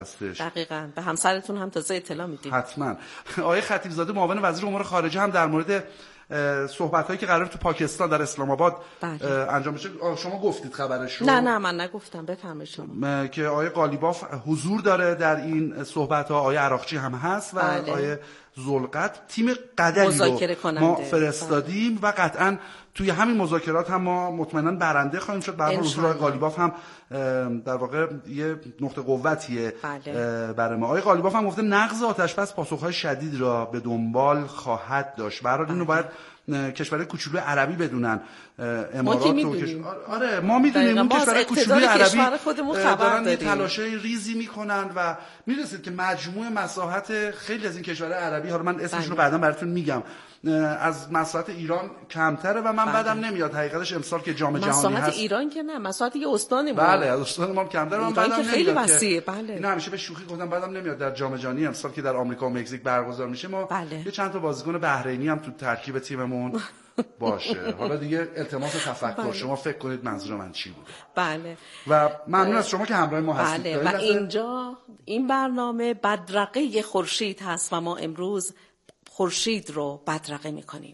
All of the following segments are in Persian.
هستش. دقیقاً. به همسرتون هم تازه اطلاع میدید. حتما. آقای خطیب زاده معاون وزیر امور خارجه هم در مورد صحبت‌هایی که قرار تو پاکستان در اسلام آباد انجام بشه، شما گفتید خبرش رو؟ نه من نگفتم، بفرمایید شما. که آقای قالیباف حضور داره در این صحبت‌ها، آقای عراقچی هم هست و آقای ذوالقد. تیم قدری رو ما فرستادیم و قطعاً توی همین مذاکرات هم ما مطمئناً برنده خواهیم شد. به هر حال حضور آقای قالیباف هم در واقع یه نقطه قوتیه برای ما. آقای قالیباف هم گفته نقض آتش‌بس پاسخ‌های شدید را به دنبال خواهد داشت. برای اینو باید کشورهای کوچولو عربی بدونن. امارات رو آره ما میدونیم اون کشورهای کوچولو عربی دارن یه تلاشای ریزی میکنن و میرسید که مجموع مساحت خیلی از این کشورهای عربی، حالا من اسمشون رو بعدا براتون میگم، از مساحت ایران کمتره و من بعدم نمیاد حقیقتش امسال که جام جهانی هست. مساحت ایران که نه، مساحت یه استانی ما. بله، از استان ما کمتره. من بعدم نمیاد خیلی وسیعه. بله. اینا همیشه به شوخی گفتم بعدم نمیاد در جام جهانی امسال که در آمریکا و مکزیک برگزار میشه ما یه چند تا بازیکن بحرینی هم تو ترکیب تیممون باشه. حالا دیگه التماس تفکر شما فکر کنید منظور من چی بوده. بله. و ممنون از شما که همراه ما هستید. بله. و اینجا این برنامه بدرقه خورشید هست و ما امروز خورشید رو بدرقه می‌کنیم.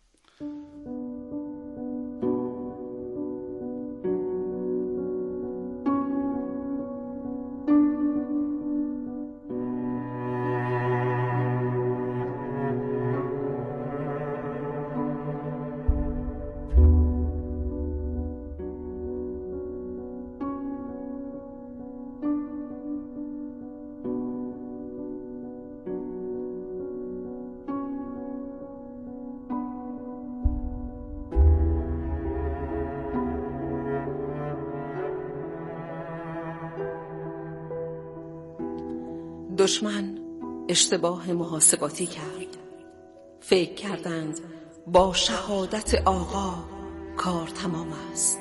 دشمن اشتباه محاسباتی کرد. فکر کردند با شهادت آقا کار تمام است.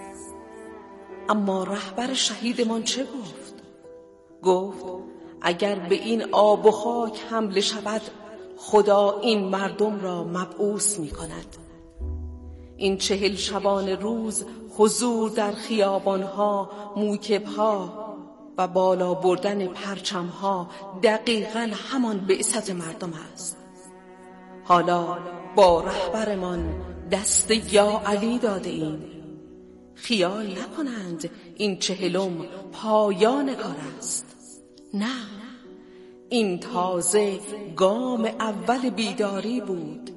اما رهبر شهیدمان چه گفت؟ گفت اگر به این آب و خاک حمله شود خدا این مردم را مبعوث می کند. این 40 شبانه روز حضور در خیابانها، موکبها و بالا بردن پرچمها دقیقاً همان بعثت مردم است. حالا با رهبرمان دست یا علی داده ایم. خیال نکنند این 40 پایان کار است. نه، این تازه گام اول بیداری بود.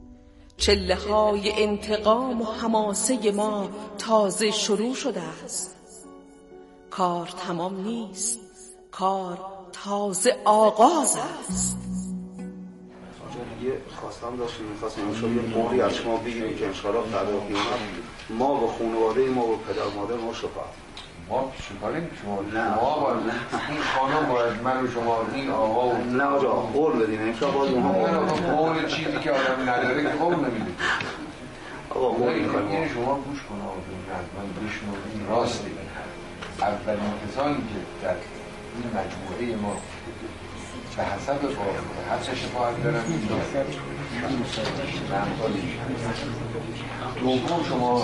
چله‌های انتقام و حماسه ما تازه شروع شده است. کار تمام نیست، کار تازه آغاز است. یه خواستم داشتیم، می‌خواستیم شما یه موری از شما بگیریم که انشاءالله فردا قیامت ما با خانواده ما و پدر مادر ما شفاعت. ما شکاریم شما این خانم باید من و شما این آقا و نه آجا قول بدین انشاءالله قول چیزی که آدم نداره که قول نمیده. آقا قول می‌کنیم این شما گوش کن آقا من بشنو این راسته. اولین کسانی که در این مجموعه ما به حسب حدس شفاعت دارن دوم شما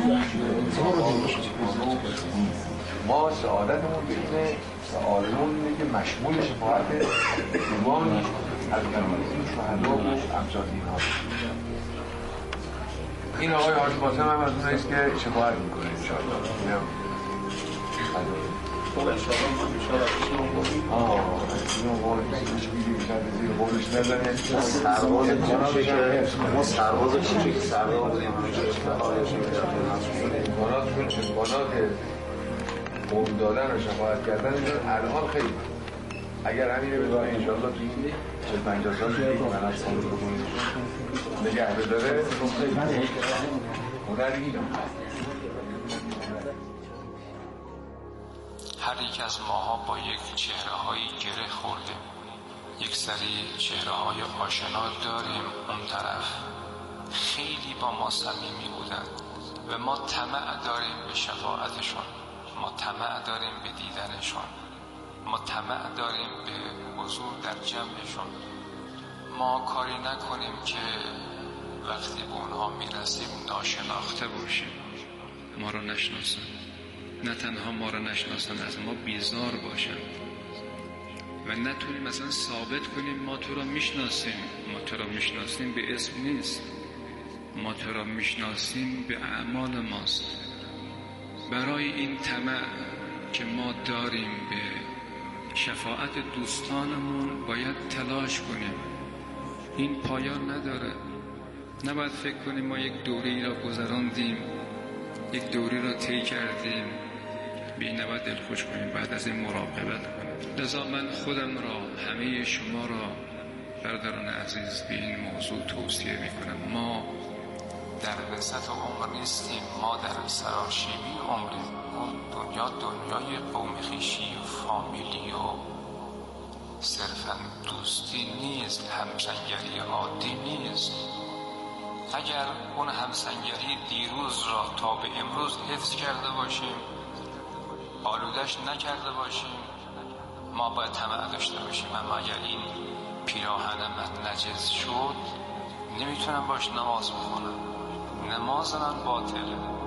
ما سعادتمون به اینه، سعادتمون اینه که مشمول شفاعت ایمان از این شهدا و امثال اینها. این آقای حاج قاسم هم از اوناییست که شفاعت میکنه انشاءالله. ما سرباز چیزی که سرباز بودیم امکانات قول دادن و شفاعت کردن الان خیلی اگر همین رو بدونه انشاءالله تو این 40-50 سال که من از خانون رو کنید نگه بداره هنر اینه. هر یک از ماها با یک چهره‌هایی گره خورده. یک سری چهره‌های آشنا داریم اون طرف. خیلی با ما صمیمی بودند و ما طمع داریم به شفاعتشون. ما طمع داریم به دیدنشون. ما طمع داریم به حضور در جمعشون. ما کاری نکنیم که وقتی به اونها میرسیم ناشناخته باشیم، ما رو نشناسن. نه تنها ما را نشناسن، از ما بیزار باشن. و نتونیم مثلا ثابت کنیم ما تو را میشناسیم. ما تو را میشناسیم به اسم نیست، ما تو را میشناسیم به اعمال ماست. برای این طمع که ما داریم به شفاعت دوستانمون باید تلاش کنیم. این پایان نداره. نباید فکر کنیم ما یک دوره‌ای را گذراندیم، یک دوری را طی کردیم، به این نباید دلخوش کنیم، بعد از این مراقبت کنیم. لذا من خودم را، همه شما را، برادران عزیز، به این موضوع توصیه میکنم. ما در وسط عمر نیستیم، ما در سراشیبی عمریم. اون دنیا دنیای قوم خویشی و فامیلی و صرفا دوستی نیست، همسنگری عادی نیست. اگر اون همسنگری دیروز را تا به امروز حفظ کرده باشیم، آلودش نکرده باشیم، ما باید طمع داشته باشیم. اما اگر این پیراهن من نجس شد، نمیتونم باش نماز بخونم، نماز من باطله.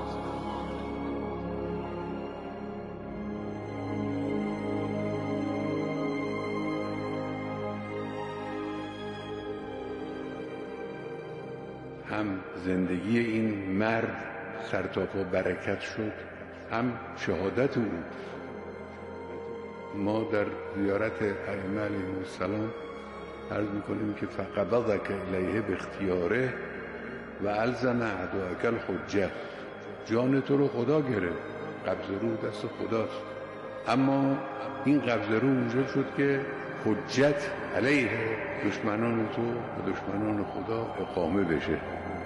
هم زندگی این مرد سرتاپا برکت شد، هم شهادت او. ما در زیارت ائمه علیهم السلام عرض میکنیم که فقبضک الیه باختیاره و الزم اعداءک الحجه. جان تو رو خدا گرفت، قبض روح دست خداست، اما این قبض روح موجب شد که حجت علیه دشمنان تو و دشمنان خدا اقامه بشه.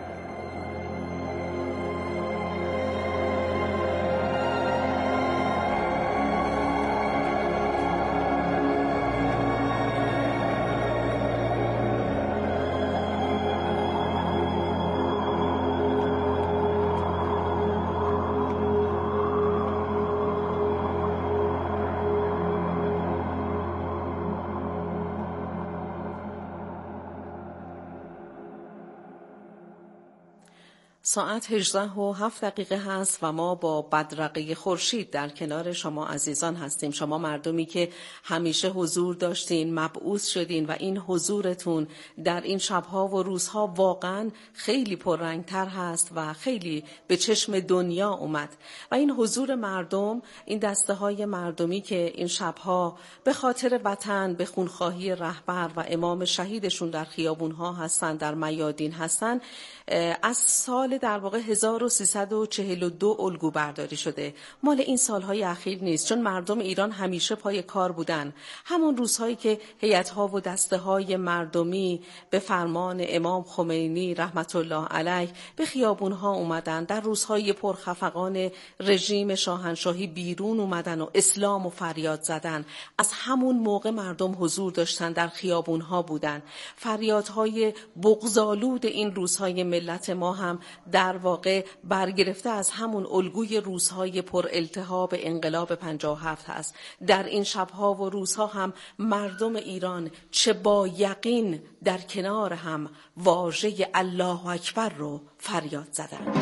ساعت 18:07 هست و ما با بدرقه خورشید در کنار شما عزیزان هستیم. شما مردمی که همیشه حضور داشتین، مبعوث شدین و این حضورتون در این شبها و روزها واقعا خیلی پررنگتر هست و خیلی به چشم دنیا اومد. و این حضور مردم، این دسته های مردمی که این شبها به خاطر وطن، به خونخواهی رهبر و امام شهیدشون در خیابونها هستن، در میادین هستن، از سال در واقع 1342 الگو برداری شده. مال این سالهای اخیر نیست، چون مردم ایران همیشه پای کار بودن. همون روزهایی که هیئت‌ها و دسته‌های مردمی به فرمان امام خمینی رحمت الله علیه به خیابون‌ها اومدن، در روزهای پرخفقان رژیم شاهنشاهی بیرون اومدن و اسلام و فریاد زدن، از همون موقع مردم حضور داشتن، در خیابون‌ها بودن. فریادهای بغض‌آلود این روزهای ملت ما هم در واقع برگرفته از همون الگوی روزهای پر التهاب انقلاب 57 هست. در این شبها و روزها هم مردم ایران چه با یقین در کنار هم واژه الله اکبر رو فریاد زدن.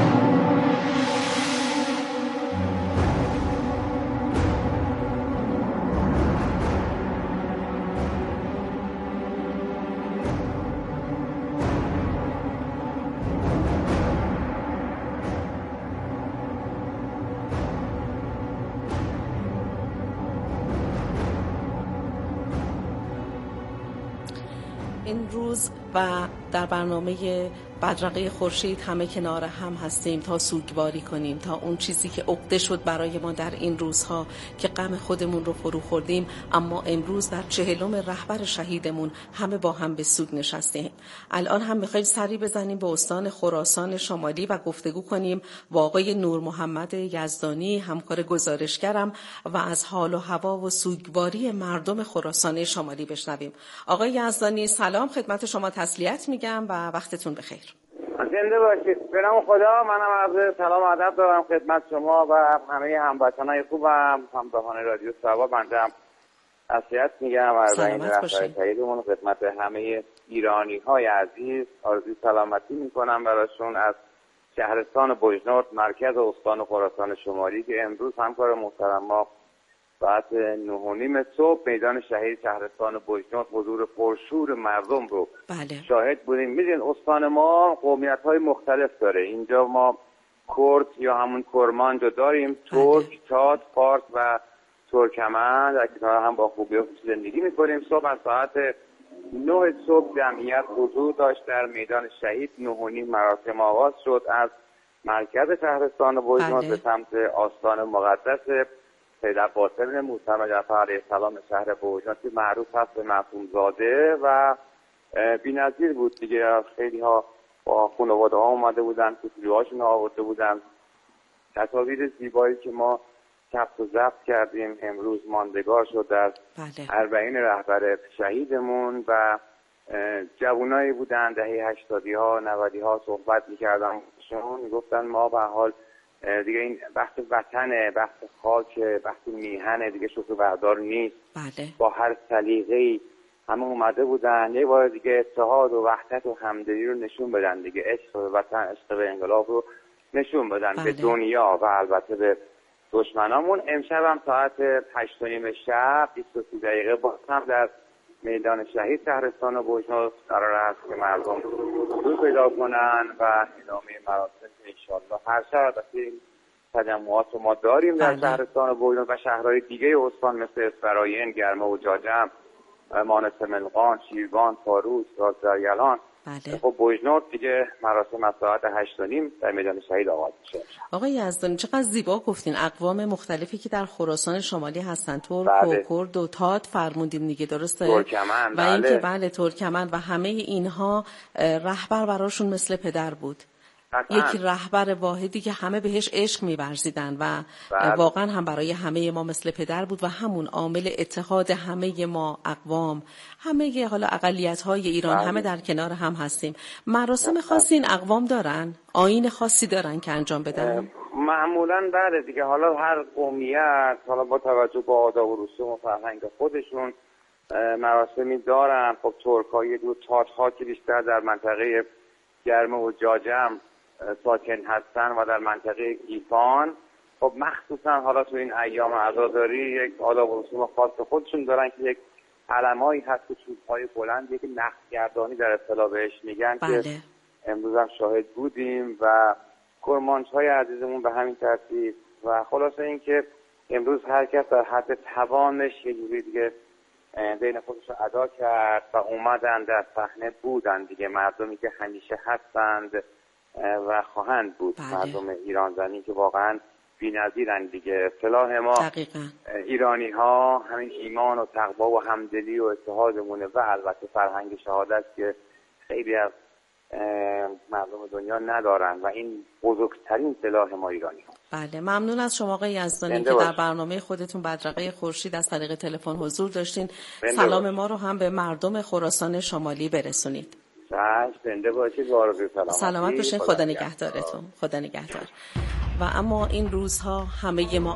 این روز و در برنامه بدرقه خورشید همه کنار هم هستیم تا سوگواری کنیم، تا اون چیزی که عقده شد برای ما در این روزها که غم خودمون رو فرو خوردیم، اما امروز در 40م رهبر شهیدمون همه با هم به سوگ نشستیم. الان هم می‌خوایم سری بزنیم به استان خراسان شمالی و گفتگو کنیم با آقای نور محمد یزدانی، همکار گزارشگرم، و از حال و هوا و سوگواری مردم خراسان شمالی بشنویم. آقای یزدانی سلام، خدمت شما تسلیت میگم و وقتتون بخیر. زنده باشید. به نام خدا. منم عرض سلام و ادب دارم خدمت شما و همه هموطنای خوبم، همراهان رادیو سوا. بنده هم تسلیت میگم از این رهبر شهیدمون، خدمت همه ایرانی‌های عزیز آرزوی سلامتی میکنم براشون از شهرستان بوجنورد، مرکز استان خراسان شمالی، که امروز همکار محترم ما ساعت 9:30 صبح میدان شهید شهرستان بوجنورد حضور پرشور مردم رو شاهد بودیم. میدونید استان ما قومیت‌های مختلف داره. اینجا ما کرد یا همون کرمانج رو داریم، ترک، تات، فارس و ترکمن در کنار هم با خوبی و زندگی میکنیم. صبح از ساعت 9 صبح جمعیت حضور داشت در میدان شهید. 9:30 مراسم آغاز شد از مرکز شهرستان بوجنورد به سمت آستان مقدس سید عباس بن موسی جعفر علیه السلام شهر بوجنورد که معروف هست به مفهوم زاده و بی‌نظیر بود دیگه. خیلی ها با خانواده ها اومده بودن، کوچولوهاشون آورده بودن. تصاویر زیبایی که ما ثبت و ضبط کردیم امروز ماندگار شد در اربعین رهبر شهیدمون و جوانایی بودن دهه 80 ها 90 ها صحبت می‌کردن، میگفتن ما به حال دیگه این بحث وطنه، بحث خاک، بحث میهنه، دیگه شوخی بردار نیست. با هر سلیقه‌ای همه اومده بودن یه بار دیگه اتحاد و وحدت و همدلی رو نشون بدن دیگه، عشق به وطن، عشق به انقلاب رو نشون بدن به دنیا و البته به دشمنامون. امشب هم ساعت 8:30 شب 23 دقیقه باز هم در میدان شهید شهرستان بوجنورد قرار است که مردم حضور پیدا کنن و ادامه مراسم انشالله هر شب البته تجمعات رو ما داریم در شهرستان بوجنورد و شهرهای دیگه استان مثل اسفراین، گرمه و جاجم، مانس ملقان، شیروان، فاروس، رازدریالان. خب بوجنورد دیگه مراسم از ساعت 8:30 در میدان شهید آغاز میشه. آقای یزدانی چقدر زیبا گفتین. اقوام مختلفی که در خراسان شمالی هستن، ترک و کرد و تات فرمودیم دیگه، درسته؟ ترکمن و اینکه ترکمن و همه اینها رهبر براشون مثل پدر بود. یک رهبر واحدی که همه بهش عشق می‌ورزیدن و واقعا هم برای همه ما مثل پدر بود و همون عامل اتحاد همه ما اقوام، همه حالا اقلیت‌های ایران همه در کنار هم هستیم. مراسم خاصی این اقوام دارن؟ آیین خاصی دارن که انجام بدن؟ معمولاً بله دیگه، حالا هر قومیت حالا با توجه به آداب و رسوم و فرهنگ خودشون مراسمی دارن. خب ترک‌های دو تات‌ها که بیشتر در منطقه گرمه و جاجم ساکن هستن و در منطقه گیفان خب مخصوصا حالا تو این ایام عزاداری یک آداب و رسوم خاص خودشون دارن که یک علمایی هست که چوب‌های بلند، یک نقش‌گردانی در اصطلاح بهش میگن که امروز هم شاهد بودیم و کرمانش‌های عزیزمون به همین ترتیب و خلاصه این که امروز هر کس در حد توانش یه جوری دیگه دین خودش رو ادا کرد و اومدن در صحنه بودن دیگه، مردمی که همیشه هستند و خواهند بود. مردم ایران زمین که واقعا بی‌نظیرن دیگه. اصطلاح ما ایرانی ها همین ایمان و تقوا و همدلی و اتحادمونه و البته فرهنگ شهادت که خیلی از مردم دنیا ندارن و این بزرگترین سلاح ما ایرانی ها. بله، ممنون از شما آقای یزدانی که در برنامه خودتون بدرقه خورشید از طریق تلفن حضور داشتین. سلام ما رو هم به مردم خراسان شمالی برسونید. زنده باشید و آرزوی سلامت باشین. خدا نگهدارتون. خدا نگهدار. و اما این روزها همه ما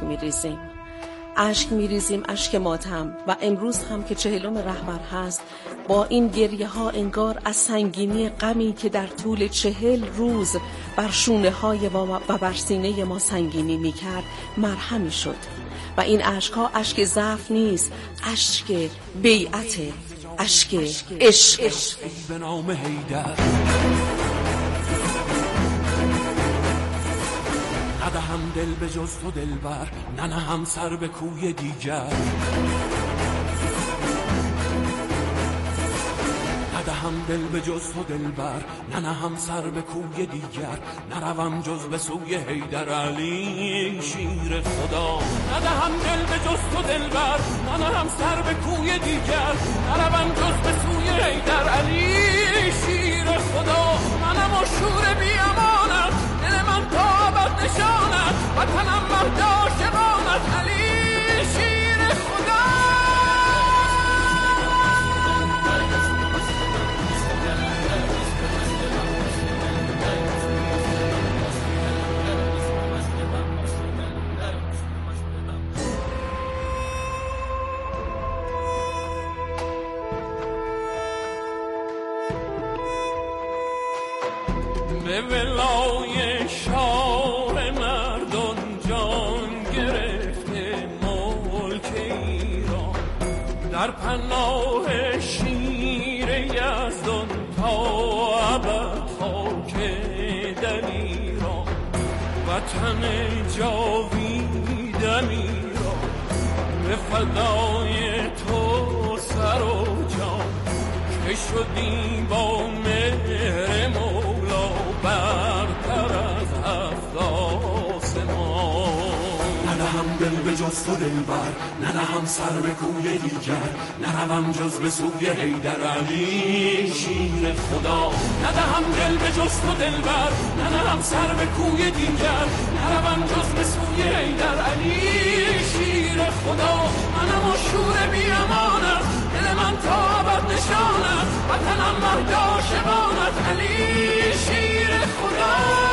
اشک میریزیم، اشک ماتم و امروز هم که 40 رهبر هست با این گریه ها انگار از سنگینی غمی که در طول 40 روز بر شونه های ما و بر سینه ما سنگینی میکرد مرهمی شد و این اشک ها اشک ضعف نیست، اشک بیعت، اشک عشق. به نام حیدر ندهم دل به جز تو دلبر، ننهم سر به کوی دیگر، ندهم دل به جز تو دلبر، ننهم سر به کوی دیگر، نروم جز به سوی حیدر علی شیر خدا. ندهم دل به جز تو دلبر، ننهم سر به کوی دیگر، نروم جز به سوی حیدر علی شیر خدا. منم و شور بی امانت، دل من تا ابد نشانت، وطنم مهد عاشقانت علی شیر خدا. به ولای شاه مردان جان گرفته مرده، پناه شیر یزدان تا ابد خاک در ایران، وطن جاویدم ایران، به فدای تو سر و جان، که شدی با مهر مولا برتر از هفت آسمان. ندهم دل به جز تو دلبر، ندهم سر به کوی دیگر، نروم جز به سوی حیدر علی شیر خدا. ندهم دل به جز تو دلبر، ندهم سر به کوی دیگر، نروم جز به سوی حیدر علی شیر خدا. منم و شور بی امانت، دل من تا ابد نشانت، وطنم مهد عاشقانت علی شیر خدا.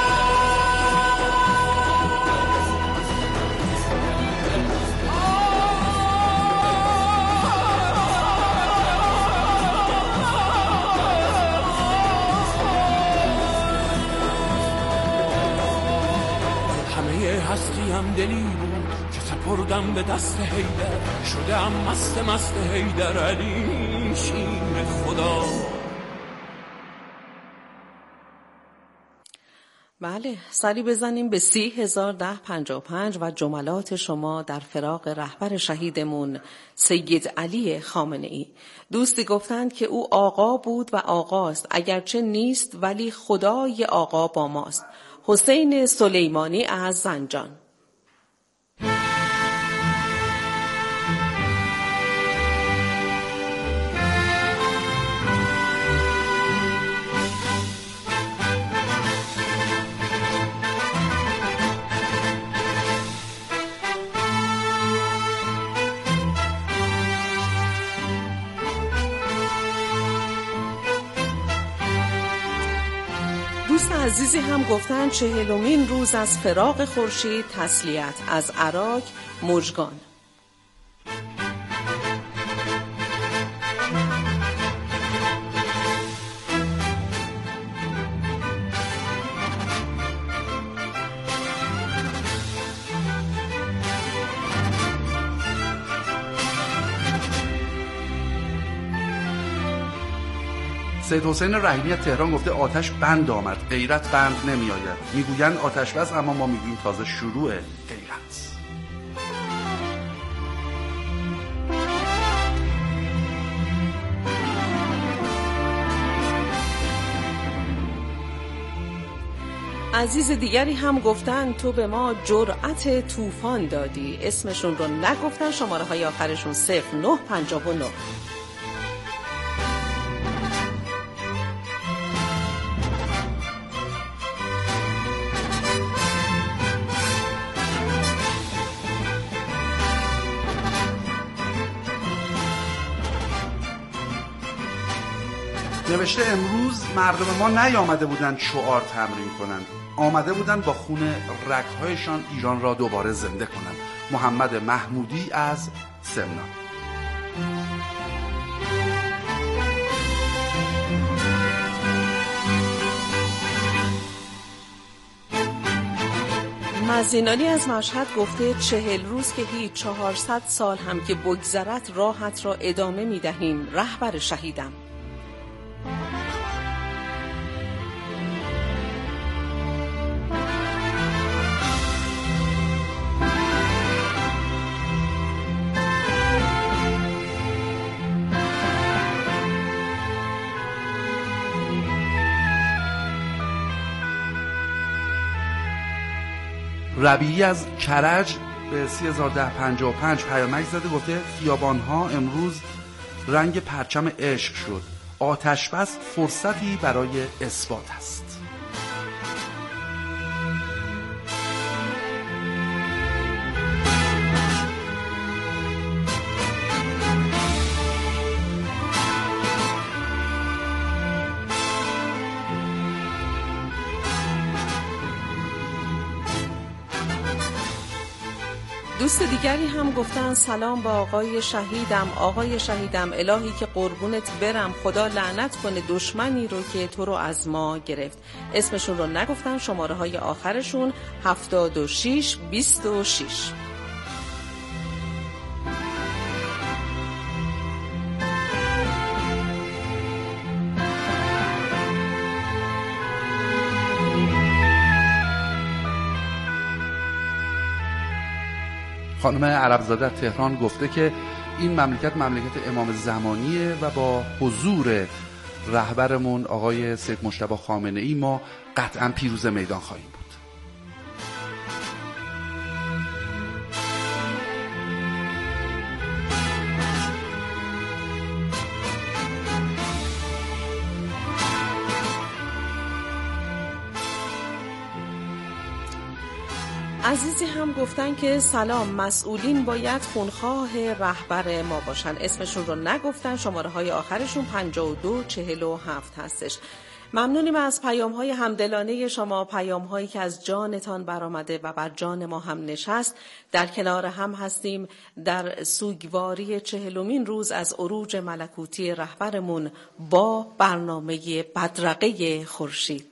هستیم دلی بود که سپردم به دست حیدر، شدم مست مست حیدر علی شیر خدا. بله، سری بزنیم به 30,1055 و جملات شما در فراق رهبر شهیدمون سید علی خامنه‌ای. دوستی گفتند که او آقا بود و آقاست، اگرچه نیست ولی خدای آقا با ماست. حسین سلیمانی از زنجان. دوست عزیزی هم گفتن 40مین روز از فراق خورشید تسلیت، از عراق مژگان. سید حسین رحیمی تهران گفته آتش بند آمد، غیرت بند نمی آید. میگویند آتش بس، اما ما میگوییم تازه شروع غیرت. عزیز دیگری هم گفتن تو به ما جرأت طوفان دادی. اسمشون رو نگفتن، شماره های آخرشون 0959. نوشته امروز مردم ما نیامده بودند شعار تمرین کنند، آمده بودند با خون رگ‌هایشان ایران را دوباره زنده کنند. محمد محمودی از سمنان. مزینانی از مشهد گفته 40 روز که هیچ، 400 سال هم که بگذرد راحت را ادامه می دهیم. رهبر شهیدم. ربیعی از کرج به 30,1055 پیامک زده، گفته خیابان‌ها امروز رنگ پرچم عشق شد، آتش بس فرصتی برای اثبات است. دوست دیگری هم گفتن سلام با آقای شهیدم. آقای شهیدم، الهی که قربونت برم، خدا لعنت کنه دشمنی رو که تو رو از ما گرفت. اسمشون رو نگفتن، شماره های آخرشون 7626. خانم عربزاده تهران گفته که این مملکت امام زمانیه و با حضور رهبرمون آقای سید مجتبی خامنه‌ای ما قطعا پیروز میدان خواهیم بود. عزیزی هم گفتن که سلام، مسئولین باید خونخواه رهبر ما باشن. اسمشون رو نگفتن، شماره های آخرشون 5247 هستش. ممنونیم از پیام های همدلانه شما، پیام هایی که از جانتان برآمده و بر جان ما هم نشست. در کنار هم هستیم در سوگواری 40مین روز از عروج ملکوتی رهبرمون با برنامه بدرقه خورشید.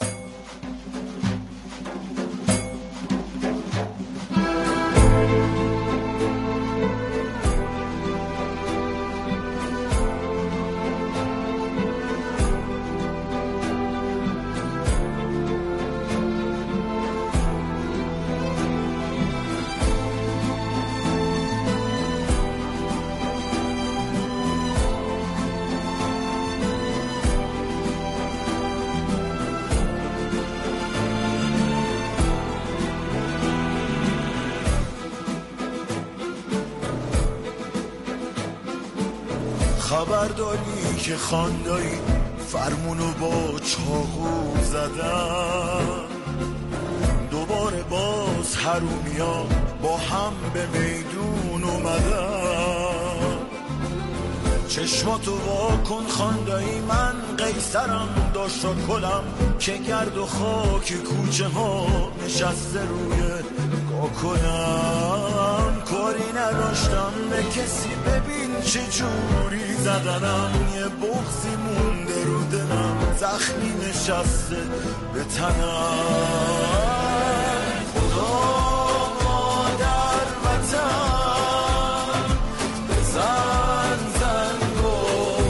خبرداری که خاندایی فرمونو با چاقو زدن، دوباره باز حرومیا با هم به میدون اومدن. چشماتو واکن خاندایی، من قیصرم داشتا کلم که گرد و خاک کوچه ها نشسته روی کاکلم. کاری نداشتم به کسی، ببین چه جوری زدنم. یه بغضی مونده رو دلم، زخمی نشسته به تنم. خدا مادر وطن بزن زنگو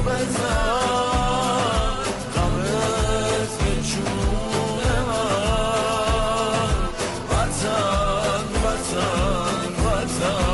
بزن، غمت به جون من. وطن وطن وطن،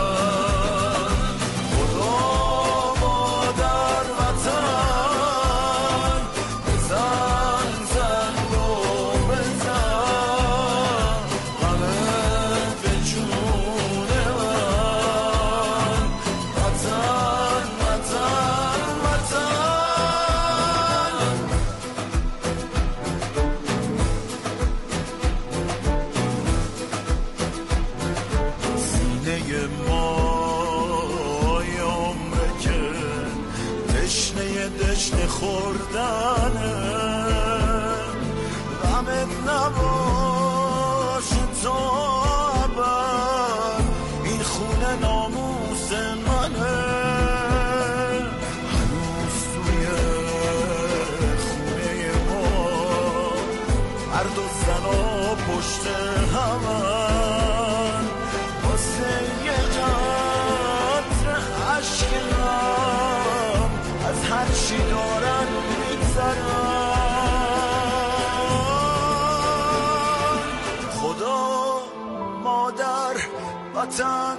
وطن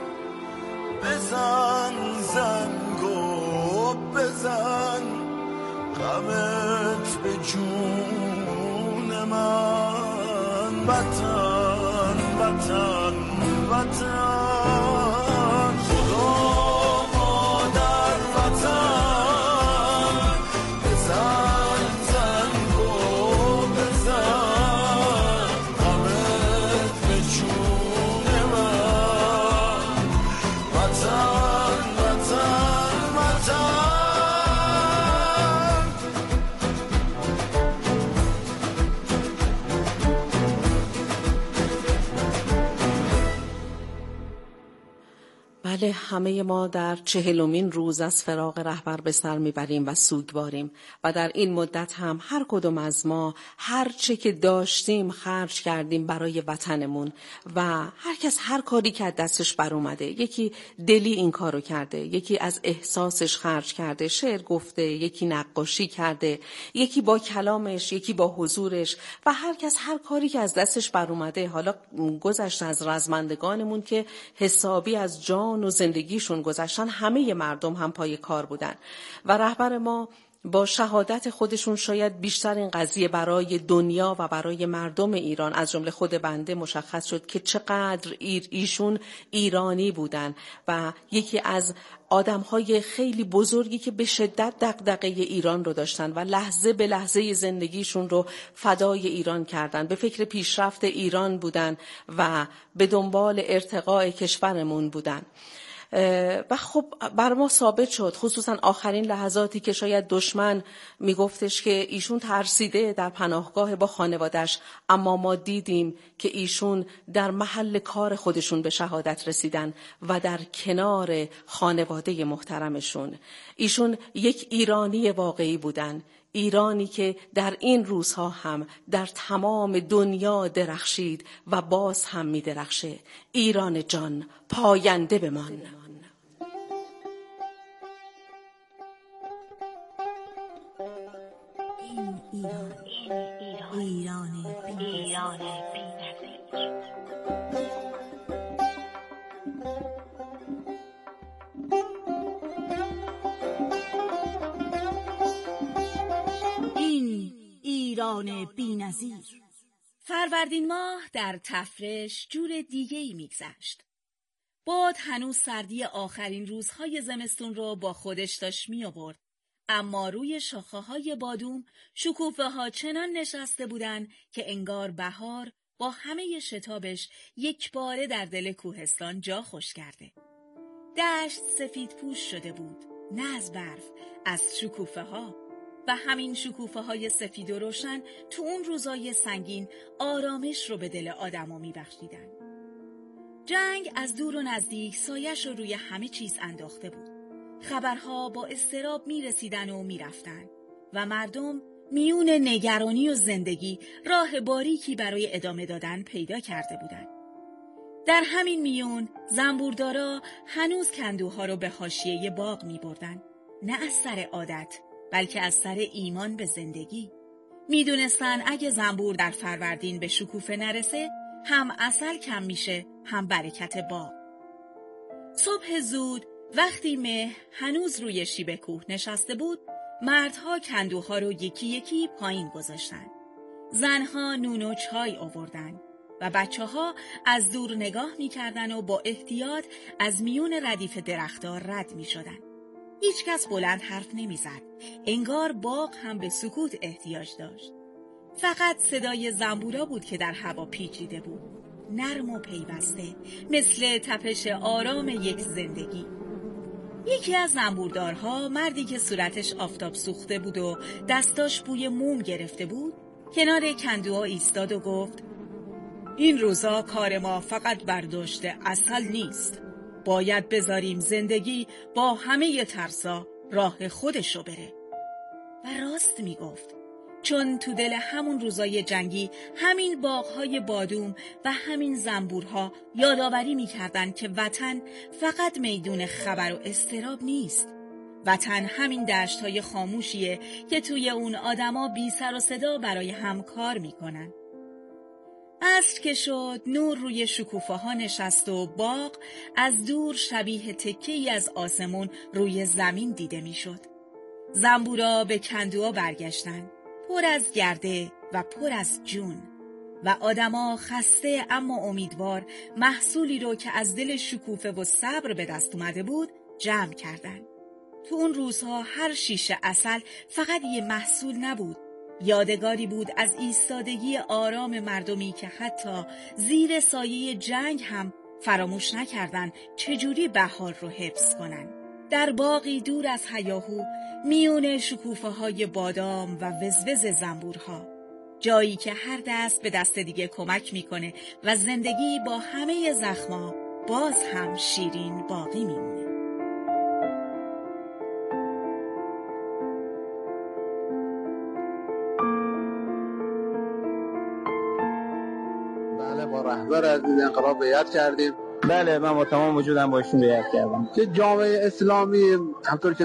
بزن زنگو بزن، غمت به جون من. وطن وطن وطن، خدا مادر وطن بزن زنگو بزن، غمت به جون بله، همه ما در 40مین روز از فراق رهبر به سر میبریم و سوگواریم و در این مدت هم هر کدوم از ما هر چه که داشتیم خرج کردیم برای وطنمون و هر کس هر کاری که دستش بر اومده. یکی دلی این کارو کرده، یکی از احساسش خرج کرده، شعر گفته، یکی نقاشی کرده، یکی با کلامش، یکی با حضورش و هر کس هر کاری که از دستش بر اومده. حالا گذشته از رزمندگانمون که حسابی از جان و زندگیشون گذشتن، همه مردم هم پای کار بودن و رهبر ما با شهادت خودشون شاید بیشتر این قضیه برای دنیا و برای مردم ایران از جمله خود بنده مشخص شد که چقدر ایشون ایرانی بودن و یکی از آدم‌های خیلی بزرگی که به شدت دغدغه ایران رو داشتن و لحظه به لحظه زندگیشون رو فدای ایران کردن، به فکر پیشرفت ایران بودن و به دنبال ارتقاء کشورمون بودن. و خب بر ما ثابت شد، خصوصا آخرین لحظاتی که شاید دشمن میگفتش که ایشون ترسیده در پناهگاه با خانوادش، اما ما دیدیم که ایشون در محل کار خودشون به شهادت رسیدن و در کنار خانواده محترمشون. ایشون یک ایرانی واقعی بودن، ایرانی که در این روزها هم در تمام دنیا درخشید و باز هم می درخشه. ایران جان پاینده بمان. ایران بی‌نظیر. فروردین ماه در تفرش جور دیگه‌ای می‌گذشت. باد هنوز سردی آخرین روزهای زمستون رو با خودش داشت می‌آورد، اما روی شاخه‌های بادوم شکوفه‌ها چنان نشسته بودن که انگار بهار با همه شتابش یک باره در دل کوهستان جا خوش کرده. دشت سفید پوش شده بود، نه از برف، از شکوفه‌ها. و همین شکوفه‌های سفید و روشن تو اون روزای سنگین آرامش رو به دل آدم‌ها می‌بخشیدن. جنگ از دور و نزدیک سایش رو روی همه چیز انداخته بود. خبرها با اضطراب می‌رسیدن و می‌رفتن و مردم میون نگرانی و زندگی راه باریکی برای ادامه دادن پیدا کرده بودند. در همین میون زنبوردارا هنوز کندوها رو به حاشیه باغ می‌بردن، نه از سر عادت بلکه از سر ایمان به زندگی. میدونستن اگه زنبور در فروردین به شکوفه نرسه، هم عسل کم میشه، هم برکت باغ. صبح زود وقتی مه هنوز روی شیب کوه نشسته بود، مردها کندوها رو یکی یکی پایین گذاشتن. زنها نون و چای آوردن و بچه‌ها از دور نگاه میکردن و با احتیاط از میون ردیف درخت‌ها رد میشدن. هیچ کس بلند حرف نمیزد. انگار باغ هم به سکوت احتیاج داشت. فقط صدای زنبورا بود که در هوا پیچیده بود، نرم و پیوسته، مثل تپش آرام یک زندگی. یکی از زنبوردارها، مردی که صورتش آفتاب سوخته بود و دستاش بوی موم گرفته بود، کنار کندوها ایستاد و گفت: این روزا کار ما فقط برداشت عسل نیست. باید بذاریم زندگی با همه ترسا راه خودشو بره. و راست میگفت، چون تو دل همون روزای جنگی همین باغهای بادوم و همین زنبورها یادآوری میکردن که وطن فقط میدون خبر و اضطراب نیست. وطن همین دشت‌های خاموشیه که توی اون آدما بی سر و صدا برای هم کار میکنن. عصر که شد، نور روی شکوفه‌ها نشست و باغ از دور شبیه تکه‌ای از آسمون روی زمین دیده میشد. زنبورا به کندوها برگشتن، پر از گرده و پر از جون، و آدما خسته اما امیدوار محصولی رو که از دل شکوفه و صبر به دست اومده بود جمع کردن. تو اون روزها هر شیشه عسل فقط یه محصول نبود، یادگاری بود از ایستادگی آرام مردمی که حتی زیر سایه جنگ هم فراموش نکردن چجوری بهار رو حفظ کنن. در باغی دور از هیاهو، میون شکوفه‌های بادام و وزوز زنبورها، جایی که هر دست به دست دیگه کمک میکنه و زندگی با همه زخما باز هم شیرین باقی میمونه. بله، با رهبر عزیز انقلاب بیعت کردیم. بله، من با تمام وجودم با ایشون بیعت کردم که جامعه اسلامی همطور که